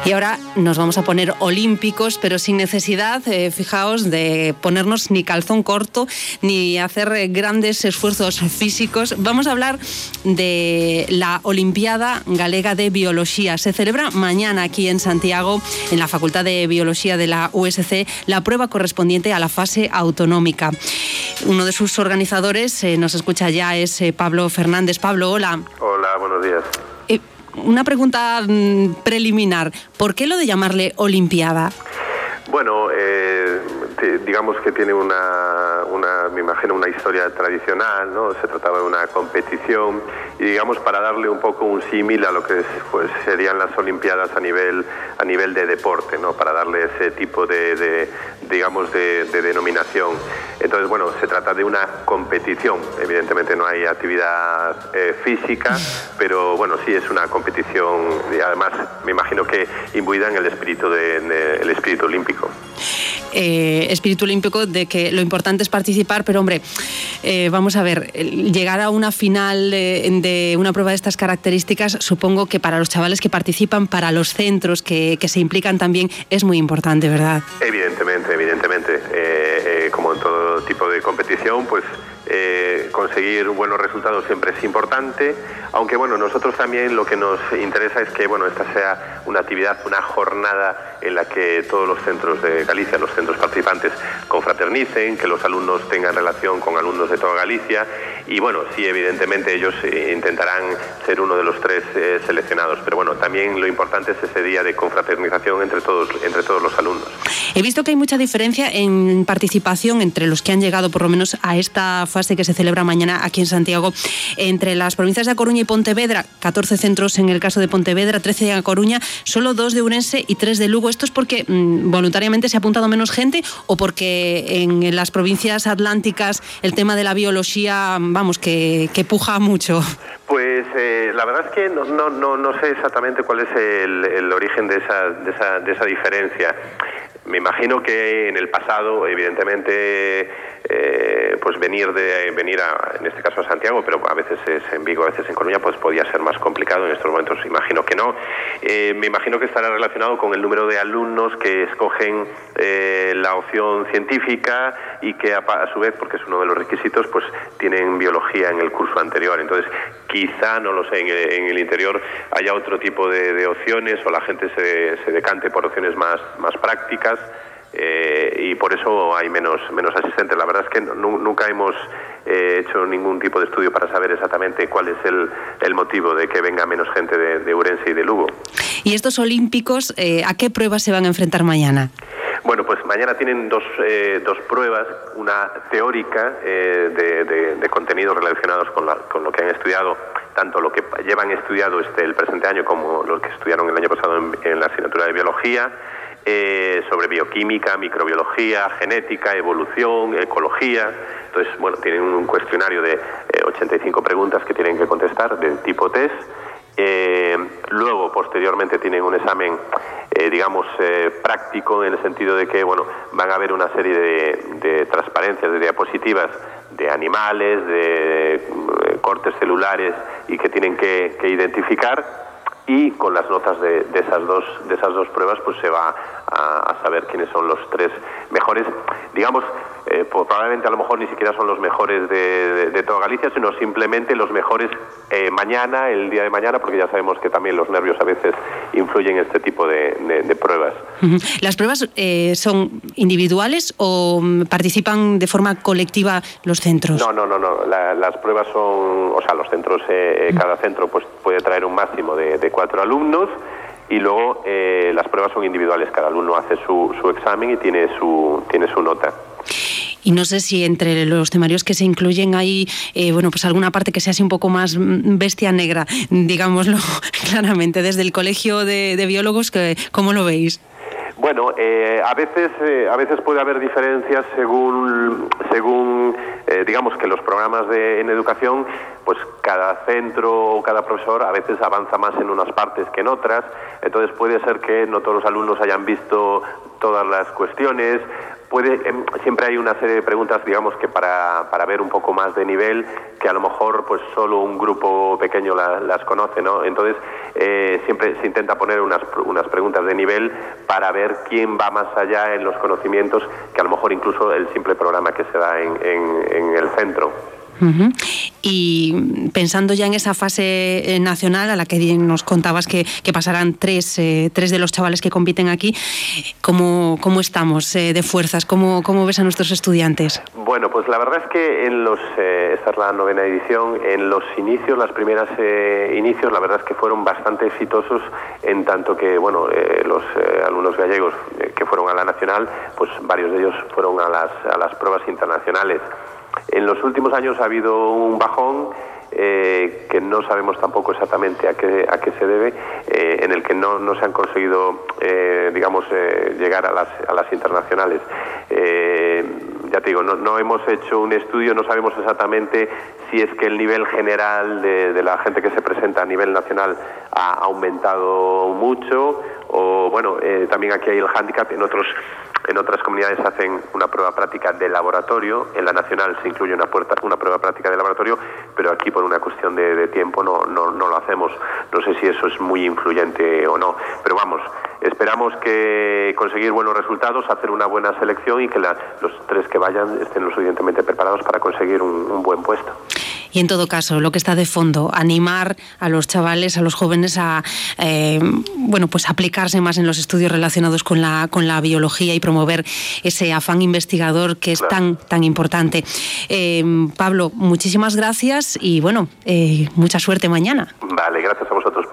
Y ahora nos vamos a poner olímpicos, pero sin necesidad, fijaos, de ponernos ni calzón corto, ni hacer grandes esfuerzos físicos. Vamos a hablar de la Olimpiada Galega de Biología. Se celebra mañana aquí en Santiago, en la Facultad de Biología de la USC, la prueba correspondiente a la fase autonómica. Uno de sus organizadores nos escucha ya, es Pablo Fernández. Pablo, hola. Hola, buenos días. Una pregunta preliminar. ¿Por qué lo de llamarle Olimpiada? Bueno, digamos que tiene me imagino, una historia tradicional, ¿no? Se trataba de una competición y, digamos, para darle un poco un símil a lo que pues serían las Olimpiadas a nivel de deporte, ¿no? Para darle ese tipo de denominación. Entonces, bueno, se trata de una competición. Evidentemente no hay actividad física, pero bueno, sí es una competición y además me imagino que imbuida en el espíritu olímpico. Espíritu olímpico, de que lo importante es participar, pero hombre, vamos a ver, llegar a una final de una prueba de estas características, supongo que para los chavales que participan, para los centros que se implican también, es muy importante, ¿verdad? Evidentemente. Como en todo tipo de competición, pues conseguir buenos resultados siempre es importante, aunque bueno, nosotros también lo que nos interesa es que bueno, esta sea una actividad, una jornada en la que todos los centros de Galicia, los centros participantes, confraternicen, que los alumnos tengan relación con alumnos de toda Galicia y bueno, sí, evidentemente ellos intentarán ser uno de los 3 seleccionados, pero bueno, también lo importante es ese día de confraternización entre todos los alumnos. He visto que hay mucha diferencia en participación entre los que han llegado por lo menos a esta fase que se celebra mañana aquí en Santiago, entre las provincias de A Coruña y Pontevedra, 14 centros en el caso de Pontevedra, 13 de A Coruña, solo 2 de Ourense y 3 de Lugo. ¿Esto es porque voluntariamente se ha apuntado menos gente o porque en las provincias atlánticas el tema de la biología, vamos, que puja mucho? Pues la verdad es que no sé exactamente cuál es el origen de esa diferencia. Me imagino que en el pasado, evidentemente, pues venir en este caso a Santiago, pero a veces es en Vigo, a veces en Coruña, pues podía ser más complicado. En estos momentos imagino que no. Me imagino que estará relacionado con el número de alumnos que escogen la opción científica y que a su vez, porque es uno de los requisitos, pues tienen biología en el curso anterior. Entonces, quizá, no lo sé, en el interior haya otro tipo de opciones o la gente se decante por opciones más prácticas. Y por eso hay menos asistentes. La verdad es que nunca hemos hecho ningún tipo de estudio para saber exactamente cuál es el motivo de que venga menos gente de Ourense y de Lugo. ¿Y estos olímpicos a qué pruebas se van a enfrentar mañana? Bueno, pues mañana tienen dos pruebas, una teórica de contenidos relacionados con lo que han estudiado, tanto lo que llevan estudiado el presente año como lo que estudiaron el año pasado en la asignatura de biología, sobre bioquímica, microbiología, genética, evolución, ecología. Entonces, bueno, tienen un cuestionario de 85 preguntas que tienen que contestar del tipo test. Luego, posteriormente, tienen un examen, práctico, en el sentido de que, bueno, van a haber una serie de transparencias, de diapositivas de animales, de cortes celulares y que tienen que identificar. Y con las notas de esas dos pruebas pues se va a saber quiénes son los 3 mejores, digamos, probablemente a lo mejor ni siquiera son los mejores de toda Galicia, sino simplemente los mejores mañana, el día de mañana, porque ya sabemos que también los nervios a veces influyen en este tipo de pruebas. ¿Las pruebas son individuales o participan de forma colectiva los centros? No. Las pruebas son, o sea, los centros, cada centro pues puede traer un máximo de 4 alumnos y luego las pruebas son individuales. Cada alumno hace su examen y tiene su nota. Y no sé si entre los temarios que se incluyen hay, pues alguna parte que sea así un poco más bestia negra, digámoslo claramente, desde el Colegio de Biólogos, ¿cómo lo veis? Bueno, a veces puede haber diferencias según digamos que los programas en educación pues cada centro o cada profesor a veces avanza más en unas partes que en otras, entonces puede ser que no todos los alumnos hayan visto todas las cuestiones. Siempre hay una serie de preguntas, digamos, que para ver un poco más de nivel, que a lo mejor pues solo un grupo pequeño las conoce, ¿no? Entonces siempre se intenta poner unas preguntas de nivel para ver quién va más allá en los conocimientos que a lo mejor incluso el simple programa que se da en el centro. Uh-huh. Y pensando ya en esa fase nacional a la que nos contabas que pasarán tres de los chavales que compiten aquí, ¿cómo estamos de fuerzas? ¿Cómo ves a nuestros estudiantes? Bueno, pues la verdad es que esta es la 9ª edición, en los inicios, las primeras inicios, la verdad es que fueron bastante exitosos, en tanto que, los alumnos gallegos que fueron a la nacional, pues varios de ellos fueron a las pruebas internacionales. En los últimos años ha habido un bajón que no sabemos tampoco exactamente a qué se debe, en el que no se han conseguido, llegar a las internacionales. Ya te digo, no hemos hecho un estudio, no sabemos exactamente si es que el nivel general de la gente que se presenta a nivel nacional ha aumentado mucho, o también aquí hay el hándicap. En otras comunidades hacen una prueba práctica de laboratorio, en la nacional se incluye una prueba práctica de laboratorio, pero aquí por una cuestión de tiempo no lo hacemos. No sé si eso es muy influyente o no, pero vamos, esperamos que conseguir buenos resultados, hacer una buena selección y que los 3 que vayan estén lo suficientemente preparados para conseguir un buen puesto. Y en todo caso, lo que está de fondo, animar a los chavales, a los jóvenes a pues aplicarse más en los estudios relacionados con la biología y promover ese afán investigador que es tan importante. Pablo, muchísimas gracias y mucha suerte mañana. Vale, gracias a vosotros.